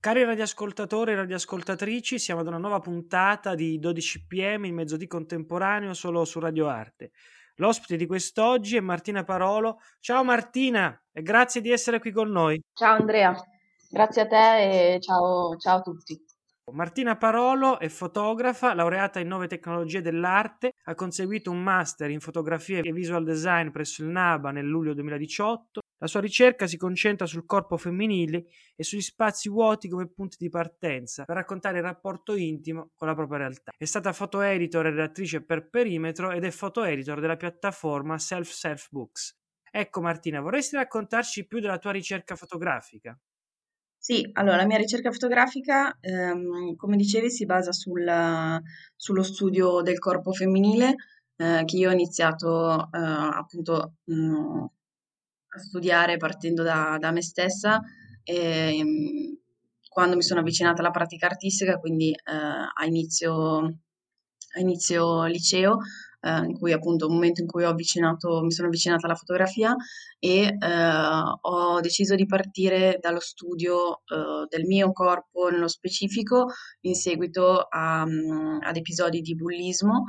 Cari radioascoltatori e radioascoltatrici, siamo ad una nuova puntata di 12 PM in mezzodì contemporaneo solo su Radio Arte. L'ospite di quest'oggi è Martina Parolo. Ciao Martina e grazie di essere qui con noi. Ciao Andrea, grazie a te e ciao a tutti. Martina Parolo è fotografa, laureata in 9 tecnologie dell'arte, ha conseguito un master in fotografia e visual design presso il NABA nel luglio 2018. La sua ricerca si concentra sul corpo femminile e sugli spazi vuoti come punti di partenza per raccontare il rapporto intimo con la propria realtà. È stata fotoeditor e redattrice per Perimetro ed è fotoeditor della piattaforma Self Books. Ecco Martina, vorresti raccontarci più della tua ricerca fotografica? Sì, allora la mia ricerca fotografica, come dicevi, si basa sullo studio del corpo femminile, che io ho iniziato appunto a studiare partendo da me stessa, quando mi sono avvicinata alla pratica artistica, quindi a inizio liceo, in cui appunto un momento in cui mi sono avvicinata alla fotografia e ho deciso di partire dallo studio del mio corpo nello specifico in seguito ad episodi di bullismo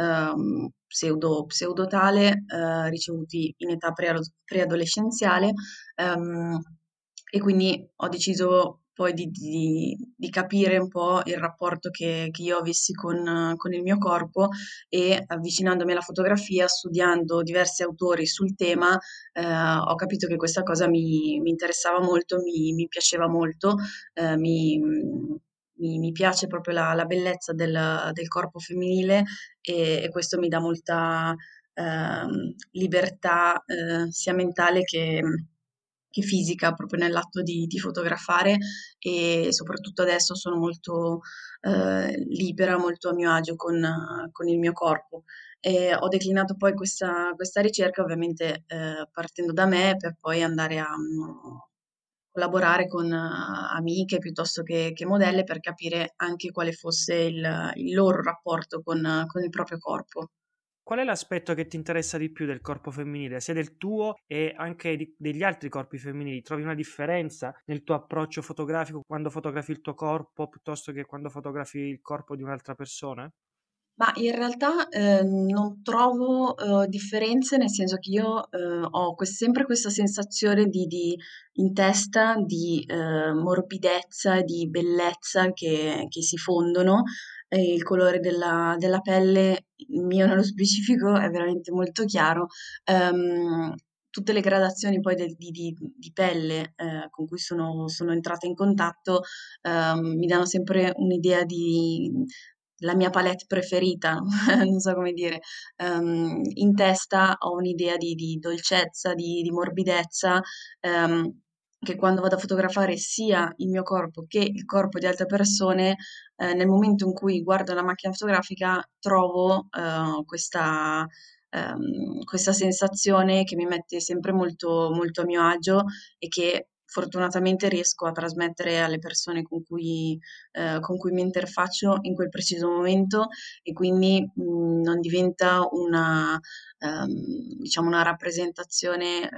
pseudotale ricevuti in età preadolescenziale ehm, e quindi ho deciso poi di capire un po' il rapporto che io avessi con il mio corpo e avvicinandomi alla fotografia, studiando diversi autori sul tema, ho capito che questa cosa mi interessava molto, mi piaceva molto, mi piace proprio la bellezza del corpo femminile e questo mi dà molta libertà sia mentale che fisica proprio nell'atto di fotografare e soprattutto adesso sono molto libera, molto a mio agio con il mio corpo. E ho declinato poi questa ricerca ovviamente partendo da me per poi andare a collaborare con amiche piuttosto che modelle per capire anche quale fosse il loro rapporto con il proprio corpo. Qual è l'aspetto che ti interessa di più del corpo femminile, sia del tuo e anche degli altri corpi femminili? Trovi una differenza nel tuo approccio fotografico quando fotografi il tuo corpo piuttosto che quando fotografi il corpo di un'altra persona? Ma in realtà, non trovo, differenze, nel senso che io, ho sempre questa sensazione di in testa di, morbidezza e di bellezza che si fondono, e il colore della pelle, il mio nello specifico, è veramente molto chiaro. Tutte le gradazioni poi di pelle, con cui sono entrata in contatto, mi danno sempre un'idea di la mia palette preferita, non so come dire. In testa ho un'idea di dolcezza, di morbidezza, che quando vado a fotografare sia il mio corpo che il corpo di altre persone, nel momento in cui guardo la macchina fotografica trovo questa sensazione che mi mette sempre molto, molto a mio agio e che fortunatamente riesco a trasmettere alle persone con cui mi interfaccio in quel preciso momento e quindi non diventa diciamo una rappresentazione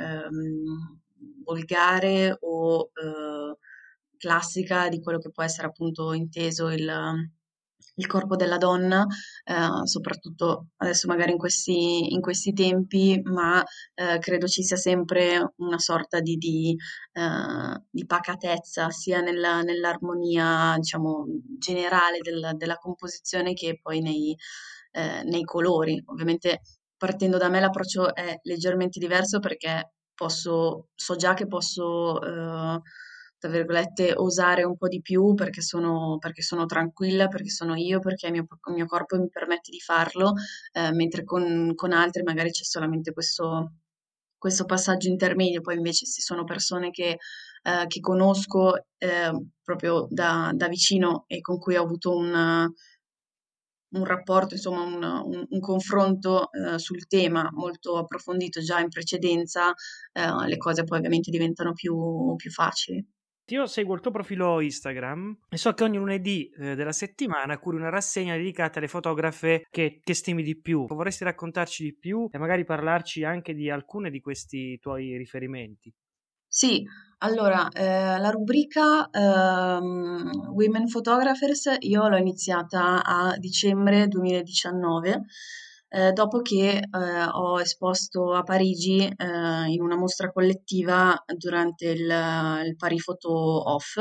volgare o classica di quello che può essere appunto inteso il corpo della donna, soprattutto adesso magari in questi tempi, ma credo ci sia sempre una sorta di pacatezza sia nell'armonia, diciamo, generale della composizione che poi nei colori. Ovviamente partendo da me l'approccio è leggermente diverso perché so già che posso, tra virgolette, osare un po' di più perché sono tranquilla, perché sono io, perché il mio corpo mi permette di farlo, mentre con altri magari c'è solamente questo passaggio intermedio. Poi invece se sono persone che conosco proprio da vicino e con cui ho avuto un rapporto, insomma un confronto sul tema molto approfondito già in precedenza, le cose poi ovviamente diventano più facili. Io seguo il tuo profilo Instagram e so che ogni lunedì della settimana curi una rassegna dedicata alle fotografe che stimi di più. Vorresti raccontarci di più e magari parlarci anche di alcune di questi tuoi riferimenti? Sì, Allora, la rubrica Women Photographers io l'ho iniziata a dicembre 2019, dopo che ho esposto a Parigi in una mostra collettiva durante il Paris Photo Off.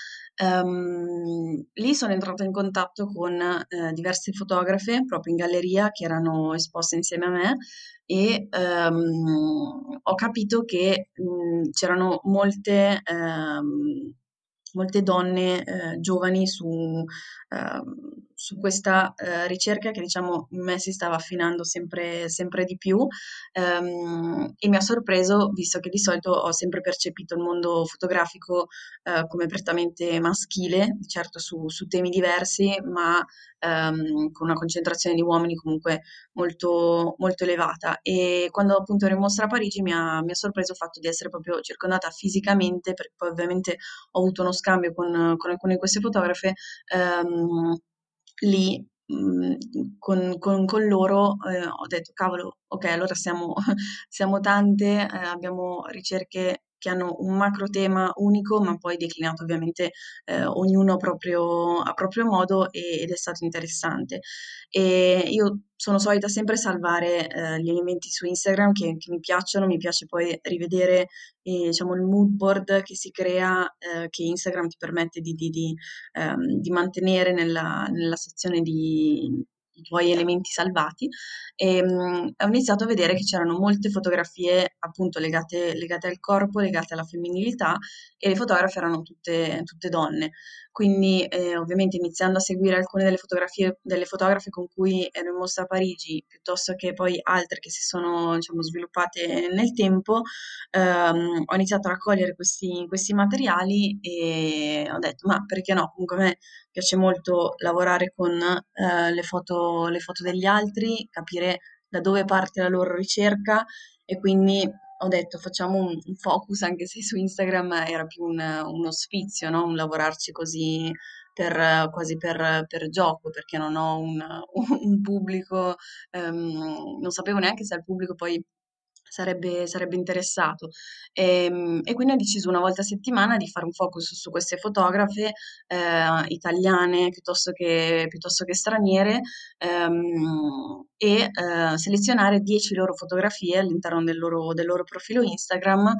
Lì sono entrata in contatto con diverse fotografe proprio in galleria che erano esposte insieme a me e ho capito che c'erano molte donne giovani su questa ricerca che diciamo in me si stava affinando sempre di più e mi ha sorpreso visto che di solito ho sempre percepito il mondo fotografico come prettamente maschile, certo su temi diversi, ma con una concentrazione di uomini comunque molto elevata. E quando appunto ero in mostra a Parigi mi ha sorpreso il fatto di essere proprio circondata fisicamente, perché poi ovviamente ho avuto uno scambio con alcune di queste fotografe, lì con loro ho detto, cavolo, ok, allora siamo tante, abbiamo ricerche che hanno un macro tema unico, ma poi declinato ovviamente ognuno a proprio modo ed è stato interessante. E io sono solita sempre salvare gli elementi su Instagram che mi piacciono, mi piace poi rivedere diciamo, il mood board che si crea, che Instagram ti permette di mantenere nella sezione di i tuoi elementi salvati. Ho iniziato a vedere che c'erano molte fotografie appunto legate al corpo, legate alla femminilità e le fotografe erano tutte donne. Quindi, ovviamente iniziando a seguire alcune delle fotografie delle fotografe con cui ero in mostra a Parigi, piuttosto che poi altre che si sono, diciamo, sviluppate nel tempo, ho iniziato a raccogliere questi materiali e ho detto: "Ma perché no?" Comunque a me piace molto lavorare con, le foto degli altri, capire da dove parte la loro ricerca e quindi ho detto facciamo un focus, anche se su Instagram era più uno sfizio, no? Un lavorarci così quasi per gioco, perché non ho un pubblico, non sapevo neanche se al pubblico poi sarebbe interessato. E quindi ho deciso una volta a settimana di fare un focus su queste fotografe italiane piuttosto che straniere e selezionare 10 loro fotografie all'interno del loro profilo Instagram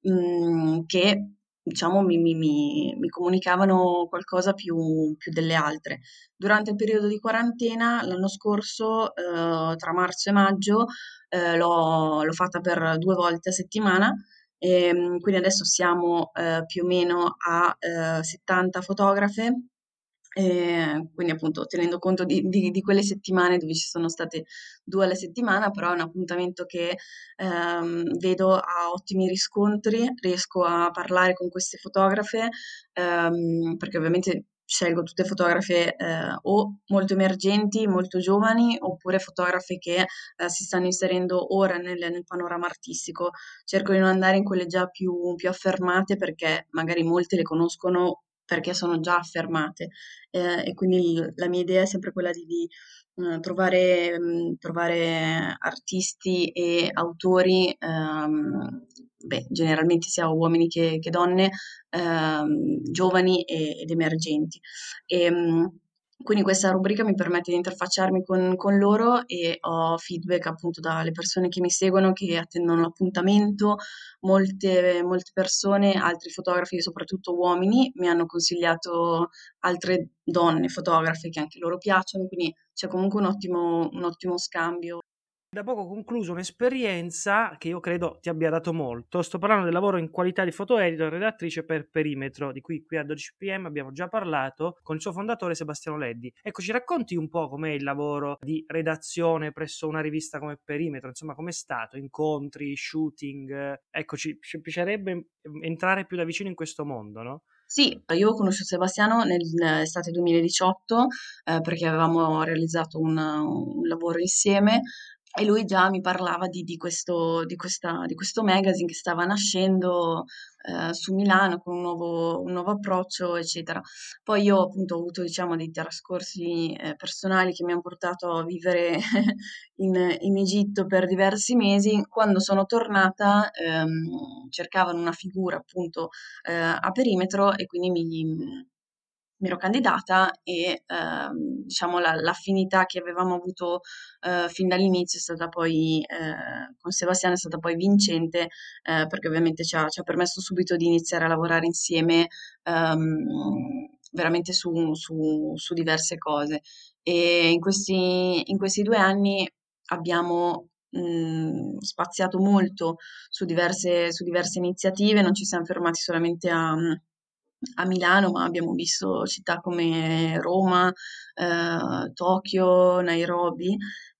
che diciamo mi comunicavano qualcosa più delle altre. Durante il periodo di quarantena l'anno scorso, tra marzo e maggio, l'ho fatta per 2 volte a settimana. Quindi adesso siamo più o meno a 70 fotografe, quindi appunto tenendo conto di quelle settimane dove ci sono state 2 alla settimana, però è un appuntamento che vedo ha ottimi riscontri, riesco a parlare con queste fotografe, perché ovviamente scelgo tutte fotografe o molto emergenti, molto giovani, oppure fotografe che si stanno inserendo ora nel panorama artistico. Cerco di non andare in quelle già più affermate perché magari molte le conoscono perché sono già affermate e quindi la mia idea è sempre quella di trovare artisti e autori, beh, generalmente sia uomini che donne, giovani ed emergenti. Quindi questa rubrica mi permette di interfacciarmi con loro e ho feedback appunto dalle persone che mi seguono, che attendono l'appuntamento. Molte persone, altri fotografi, soprattutto uomini, mi hanno consigliato altre donne fotografe che anche loro piacciono, quindi c'è comunque un ottimo scambio. Da poco ho concluso un'esperienza che io credo ti abbia dato molto. Sto parlando del lavoro in qualità di foto editor e redattrice per Perimetro, di cui qui a 12 PM abbiamo già parlato con il suo fondatore Sebastiano Leddi. Ecco, ci racconti un po' com'è il lavoro di redazione presso una rivista come Perimetro, insomma, com'è stato? Incontri, shooting? Ecco, ci piacerebbe entrare più da vicino in questo mondo, no? Sì, io ho conosciuto Sebastiano nell'estate 2018 perché avevamo realizzato un lavoro insieme. e lui già mi parlava di questo magazine che stava nascendo su Milano con un nuovo approccio, eccetera. Poi io appunto ho avuto, diciamo, dei trascorsi personali che mi hanno portato a vivere in Egitto per diversi mesi. Quando sono tornata cercavano una figura appunto a perimetro e quindi mi ero candidata e diciamo l'affinità che avevamo avuto fin dall'inizio è stata poi, con Sebastiano è stata poi vincente, perché ovviamente ci ha permesso subito di iniziare a lavorare insieme veramente su diverse cose. E in questi 2 anni abbiamo spaziato molto su diverse iniziative, non ci siamo fermati solamente a Milano, ma abbiamo visto città come Roma, Tokyo, Nairobi,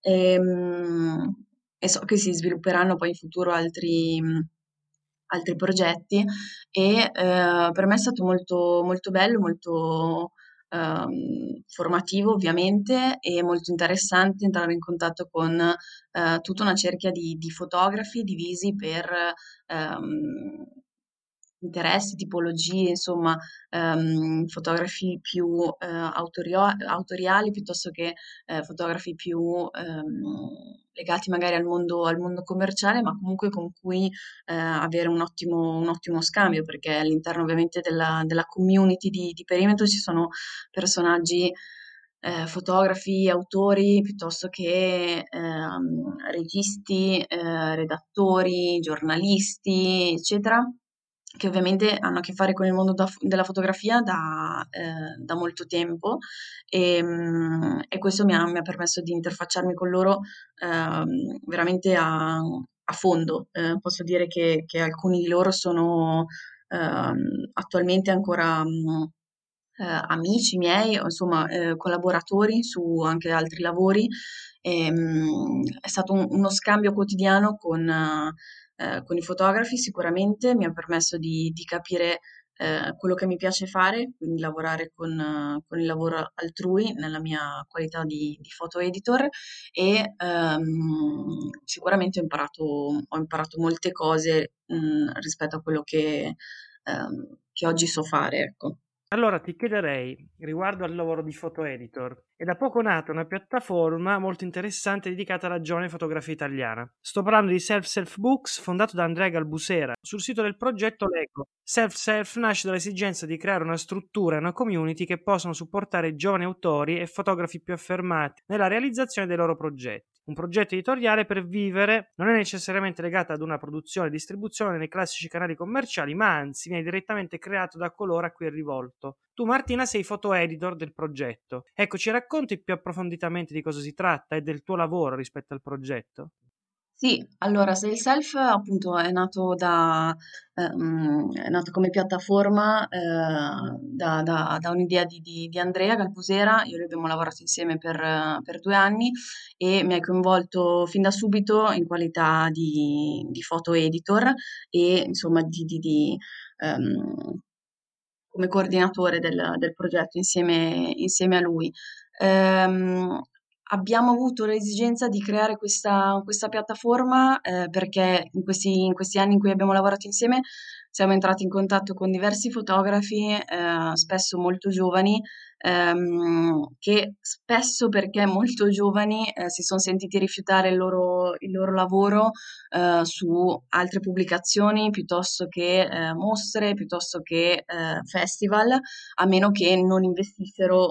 ehm, e so che si svilupperanno poi in futuro altri progetti e per me è stato molto, molto bello, molto formativo ovviamente e molto interessante entrare in contatto con tutta una cerchia di fotografi divisi per ehm, interessi, tipologie, insomma, fotografi più autoriali piuttosto che fotografi più legati magari al mondo commerciale, ma comunque con cui avere un ottimo scambio, perché all'interno ovviamente della community di Perimetro ci sono personaggi, fotografi, autori, piuttosto che registi, redattori, giornalisti, eccetera, che ovviamente hanno a che fare con il mondo della fotografia da molto tempo e questo mi ha permesso di interfacciarmi con loro veramente a fondo. Posso dire che alcuni di loro sono attualmente ancora amici miei o insomma collaboratori su anche altri lavori. È stato uno scambio quotidiano con i fotografi sicuramente, mi ha permesso di capire quello che mi piace fare, quindi lavorare con il lavoro altrui nella mia qualità di photo editor e sicuramente ho imparato molte cose rispetto a quello che oggi so fare, ecco. Allora ti chiederei, riguardo al lavoro di photo editor, è da poco nata una piattaforma molto interessante dedicata alla giovane fotografia italiana. Sto parlando di Self Books, fondato da Andrea Galbusera. Sul sito del progetto leggo: Self nasce dall'esigenza di creare una struttura e una community che possano supportare giovani autori e fotografi più affermati nella realizzazione dei loro progetti. Un progetto editoriale per vivere non è necessariamente legato ad una produzione e distribuzione nei classici canali commerciali, ma anzi viene direttamente creato da coloro a cui è rivolto. Tu, Martina, sei photo editor del progetto. Ecco, ci racconti più approfonditamente di cosa si tratta e del tuo lavoro rispetto al progetto? Sì, allora Say Self appunto è nato come piattaforma da un'idea di Andrea Galbusera, io e lui abbiamo lavorato insieme per 2 anni e mi ha coinvolto fin da subito in qualità di photo editor e insomma ehm, come coordinatore del progetto insieme a lui. Ehm, Abbiamo avuto l'esigenza di creare questa piattaforma perché in questi anni in cui abbiamo lavorato insieme siamo entrati in contatto con diversi fotografi, spesso molto giovani, che spesso perché molto giovani si sono sentiti rifiutare il loro lavoro su altre pubblicazioni piuttosto che mostre, piuttosto che festival, a meno che non investissero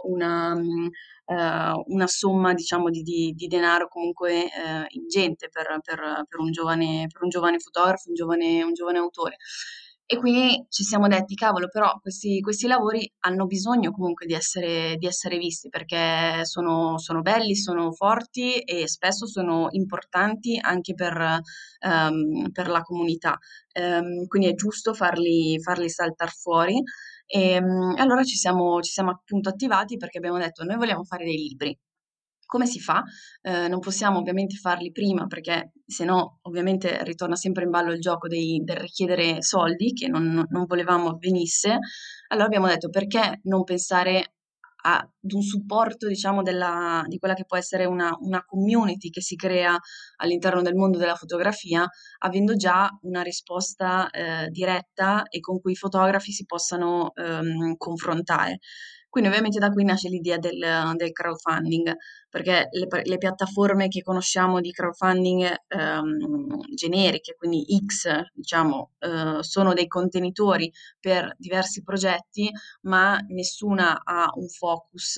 una somma, diciamo, di denaro comunque ingente per un giovane fotografo, un giovane autore. E quindi ci siamo detti, cavolo, però questi lavori hanno bisogno comunque di essere visti perché sono belli, sono forti e spesso sono importanti anche per la comunità. Quindi è giusto farli saltare fuori. Allora ci siamo appunto attivati perché abbiamo detto noi vogliamo fare dei libri. Come si fa? Non possiamo ovviamente farli prima perché se no ovviamente ritorna sempre in ballo il gioco del richiedere soldi che non volevamo avvenisse. Allora abbiamo detto perché non pensare ad un supporto, diciamo, di quella che può essere una community che si crea all'interno del mondo della fotografia, avendo già una risposta diretta e con cui i fotografi si possano confrontare. Quindi ovviamente da qui nasce l'idea del crowdfunding, perché le piattaforme che conosciamo di crowdfunding generiche, quindi X, diciamo, sono dei contenitori per diversi progetti, ma nessuna ha un focus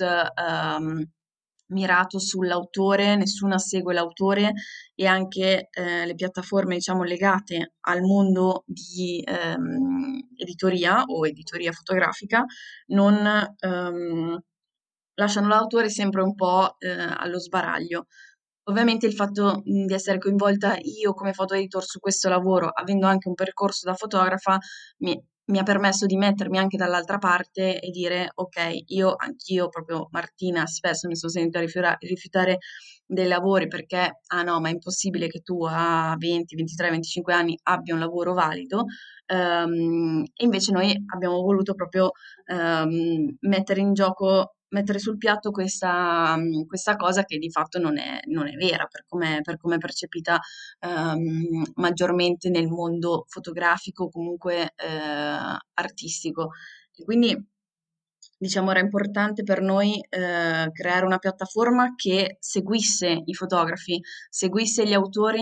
mirato sull'autore, nessuna segue l'autore e anche le piattaforme, diciamo, legate al mondo di editoria o editoria fotografica non lasciano l'autore sempre un po' allo sbaraglio. Ovviamente il fatto di essere coinvolta io come photo editor su questo lavoro, avendo anche un percorso da fotografa, mi ha permesso di mettermi anche dall'altra parte e dire: ok, anch'io, proprio Martina, spesso mi sono sentita rifiutare dei lavori perché, ah no, ma è impossibile che tu a 20, 23, 25 anni abbia un lavoro valido. E invece noi abbiamo voluto proprio mettere in gioco, mettere sul piatto questa cosa che di fatto non è vera per come è percepita maggiormente nel mondo fotografico o comunque artistico. E quindi diciamo era importante per noi creare una piattaforma che seguisse i fotografi, seguisse gli autori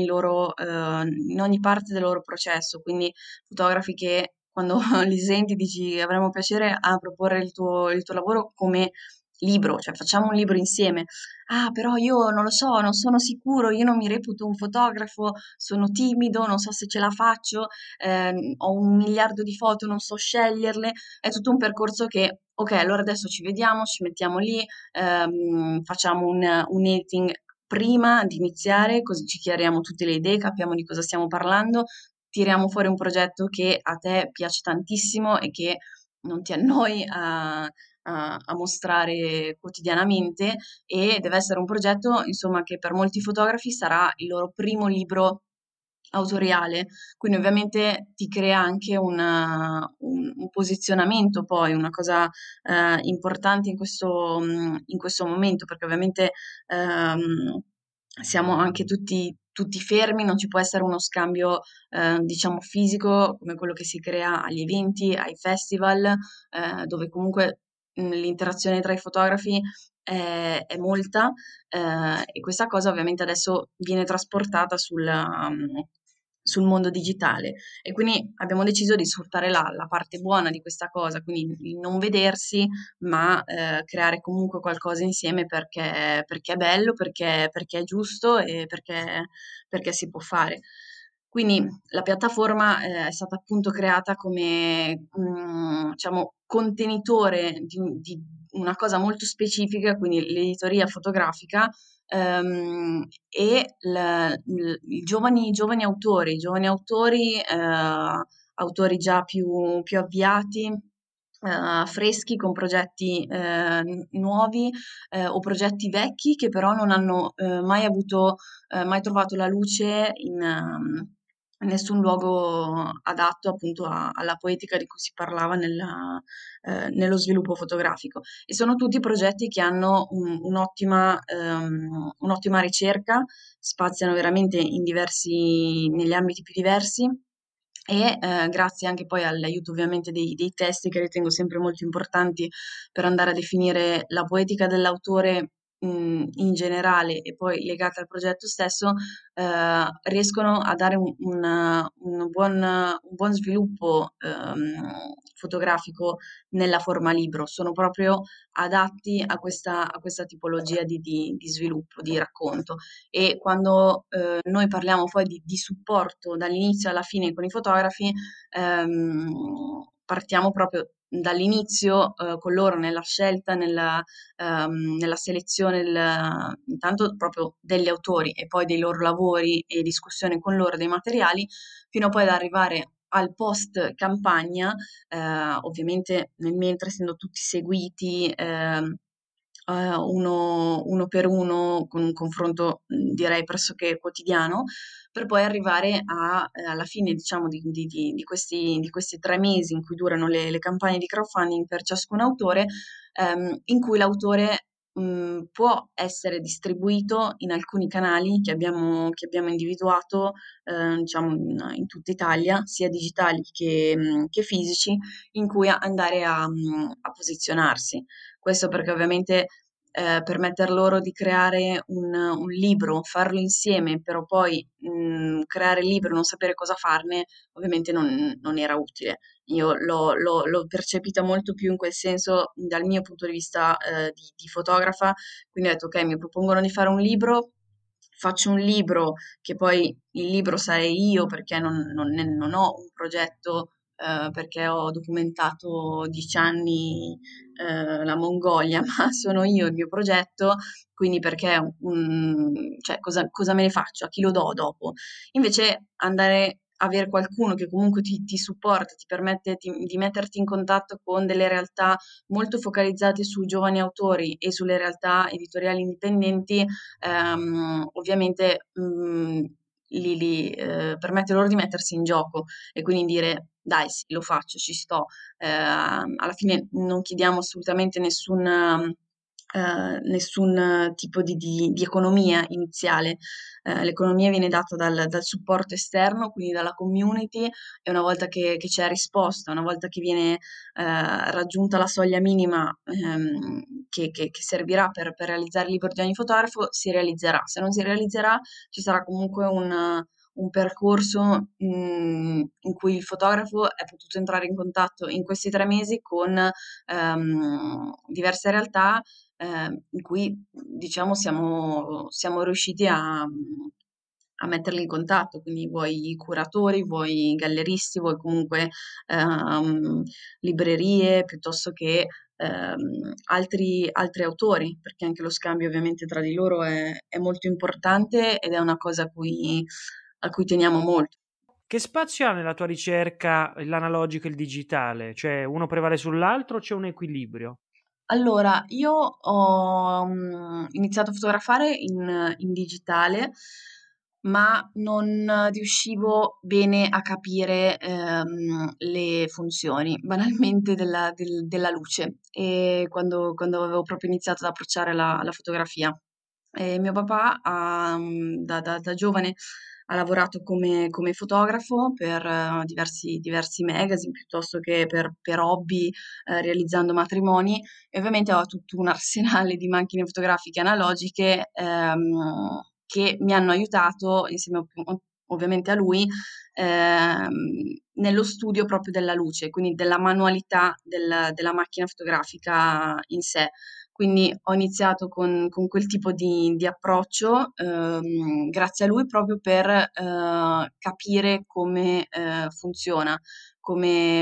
in ogni parte del loro processo, quindi fotografi che quando li senti dici avremo piacere a proporre il tuo lavoro come libro, cioè facciamo un libro insieme. Ah, però io non lo so, non sono sicuro, io non mi reputo un fotografo, sono timido, non so se ce la faccio, ho un miliardo di foto, non so sceglierle. È tutto un percorso che, ok, allora adesso ci vediamo, ci mettiamo lì, facciamo un editing prima di iniziare, così ci chiariamo tutte le idee, capiamo di cosa stiamo parlando, tiriamo fuori un progetto che a te piace tantissimo e che non ti annoi a mostrare quotidianamente e deve essere un progetto, insomma, che per molti fotografi sarà il loro primo libro autoriale, quindi ovviamente ti crea anche un posizionamento poi, una cosa importante in questo momento, perché ovviamente siamo anche tutti fermi, non ci può essere uno scambio, diciamo, fisico come quello che si crea agli eventi, ai festival, dove comunque l'interazione tra i fotografi è molta e questa cosa ovviamente adesso viene trasportata sul mondo digitale e quindi abbiamo deciso di sfruttare la parte buona di questa cosa, quindi il non vedersi, ma creare comunque qualcosa insieme perché è bello, perché è giusto e perché si può fare. Quindi la piattaforma è stata appunto creata come, diciamo, contenitore di una cosa molto specifica, quindi l'editoria fotografica, e i giovani autori, autori già più avviati, freschi con progetti nuovi o progetti vecchi che però non hanno mai trovato la luce in nessun luogo adatto appunto alla poetica di cui si parlava nello sviluppo fotografico. E sono tutti progetti che hanno un'ottima ricerca, spaziano veramente negli ambiti più diversi e grazie anche poi all'aiuto ovviamente dei testi che ritengo sempre molto importanti per andare a definire la poetica dell'autore in generale e poi legata al progetto stesso, riescono a dare un buon sviluppo fotografico nella forma libro. Sono proprio adatti a questa tipologia di sviluppo, di racconto. E quando noi parliamo poi di supporto dall'inizio alla fine con i fotografi, partiamo proprio dall'inizio con loro nella scelta, nella selezione intanto proprio degli autori e poi dei loro lavori e discussione con loro dei materiali, fino poi ad arrivare al post campagna, ovviamente nel mentre essendo tutti seguiti uno per uno con un confronto direi pressoché quotidiano, per poi arrivare alla fine diciamo di questi 3 mesi in cui durano le campagne di crowdfunding per ciascun autore, in cui l'autore può essere distribuito in alcuni canali che abbiamo individuato, diciamo, in tutta Italia, sia digitali che fisici, in cui andare a posizionarsi. Questo perché ovviamente permetter loro di creare un libro, farlo insieme, però poi creare il libro e non sapere cosa farne, ovviamente non era utile. Io l'ho percepita molto più in quel senso dal mio punto di vista di fotografa, quindi ho detto ok, mi propongono di fare un libro, faccio un libro che poi il libro sarei io perché non ho un progetto perché ho documentato 10 anni la Mongolia, ma sono io il mio progetto, quindi perché cioè, cosa me ne faccio? A chi lo do dopo? Invece andare avere qualcuno che comunque ti supporta, ti permette di metterti in contatto con delle realtà molto focalizzate su giovani autori e sulle realtà editoriali indipendenti, ovviamente permette loro di mettersi in gioco e quindi dire dai, sì, lo faccio, ci sto. Alla fine non chiediamo assolutamente nessun tipo di economia iniziale. L'economia viene data dal supporto esterno, quindi dalla community, e una volta che c'è risposta, una volta che viene raggiunta la soglia minima che servirà per realizzare il libro di ogni fotografo, si realizzerà. Se non si realizzerà, ci sarà comunque un percorso in cui il fotografo è potuto entrare in contatto in questi 3 mesi con diverse realtà in cui diciamo siamo riusciti a metterli in contatto, quindi vuoi curatori, vuoi galleristi, vuoi comunque ehm, librerie piuttosto che altri autori, perché anche lo scambio ovviamente tra di loro è molto importante ed è una cosa a cui teniamo molto. Che spazio ha nella tua ricerca l'analogico e il digitale? Cioè, uno prevale sull'altro o c'è un equilibrio? Allora, io ho iniziato a fotografare in digitale, ma non riuscivo bene a capire le funzioni, banalmente della luce, e quando avevo proprio iniziato ad approcciare la fotografia. E mio papà da giovane ha lavorato come fotografo per diversi magazine piuttosto che per hobby, realizzando matrimoni e ovviamente ho tutto un arsenale di macchine fotografiche analogiche, che mi hanno aiutato insieme ovviamente a lui, nello studio proprio della luce, quindi della manualità della macchina fotografica in sé. Quindi ho iniziato con quel tipo di approccio, grazie a lui proprio per capire come funziona, come,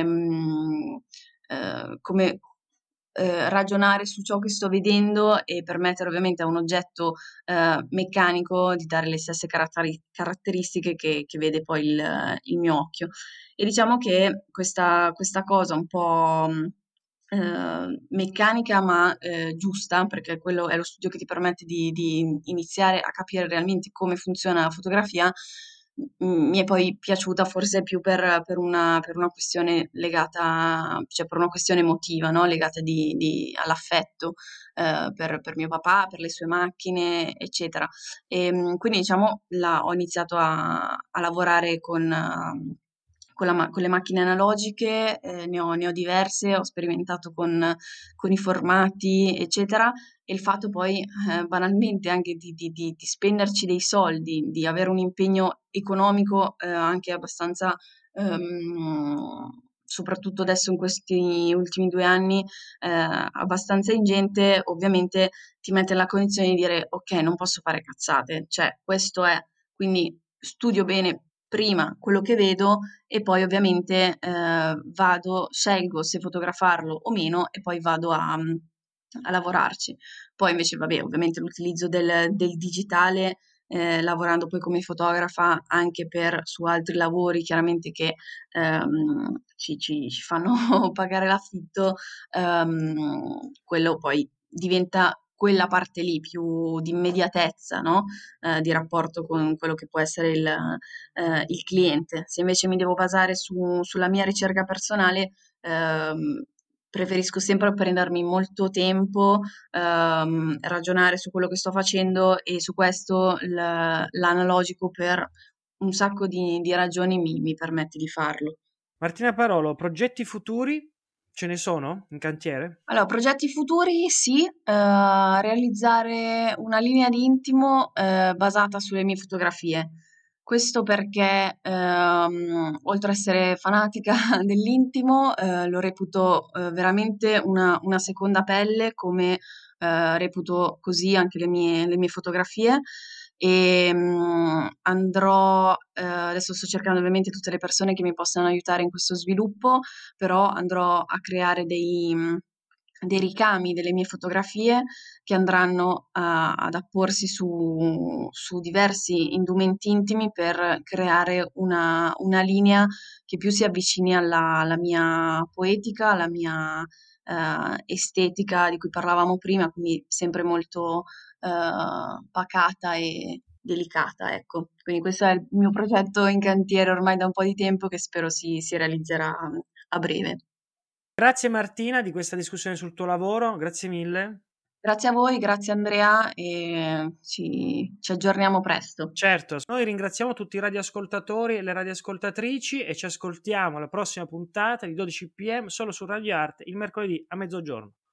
come ragionare su ciò che sto vedendo e permettere ovviamente a un oggetto meccanico di dare le stesse caratteristiche che vede poi il mio occhio. E diciamo che questa cosa un po' meccanica ma giusta, perché quello è lo studio che ti permette di iniziare a capire realmente come funziona la fotografia, mi è poi piaciuta forse più per una questione legata, cioè per una questione emotiva, no? Legata all'affetto per mio papà, per le sue macchine, eccetera. Quindi diciamo ho iniziato a lavorare con le macchine analogiche, ne ho diverse, ho sperimentato con i formati, eccetera, e il fatto poi banalmente anche di spenderci dei soldi, di avere un impegno economico anche abbastanza, soprattutto adesso in questi ultimi 2 anni, abbastanza ingente, ovviamente ti mette nella condizione di dire ok, non posso fare cazzate, cioè questo è, quindi studio bene prima quello che vedo e poi ovviamente scelgo se fotografarlo o meno e poi vado a lavorarci. Poi invece, vabbè, ovviamente l'utilizzo del digitale, lavorando poi come fotografa anche su altri lavori, chiaramente che ci fanno pagare l'affitto, quello poi diventa quella parte lì più di immediatezza, no? Di rapporto con quello che può essere il cliente. Se invece mi devo basare sulla mia ricerca personale, ehm, preferisco sempre prendermi molto tempo, ragionare su quello che sto facendo e su questo l'analogico per un sacco di ragioni mi permette di farlo. Martina Parolo, progetti futuri ce ne sono in cantiere? Allora, progetti futuri sì, realizzare una linea di intimo, basata sulle mie fotografie. Questo perché, oltre a essere fanatica dell'intimo, lo reputo, veramente una seconda pelle, come, reputo così anche le mie fotografie. Andrò adesso sto cercando ovviamente tutte le persone che mi possano aiutare in questo sviluppo, però andrò a creare dei ricami delle mie fotografie che andranno ad apporsi su diversi indumenti intimi per creare una linea che più si avvicini alla mia poetica, alla mia estetica di cui parlavamo prima, quindi sempre molto pacata e delicata, ecco. Quindi questo è il mio progetto in cantiere ormai da un po' di tempo che spero si realizzerà a breve. Grazie Martina di questa discussione sul tuo lavoro, grazie mille. Grazie a voi, grazie Andrea e ci aggiorniamo presto. Certo, noi ringraziamo tutti i radioascoltatori e le radioascoltatrici e ci ascoltiamo alla prossima puntata di 12 PM solo su Radio Arte il mercoledì a mezzogiorno.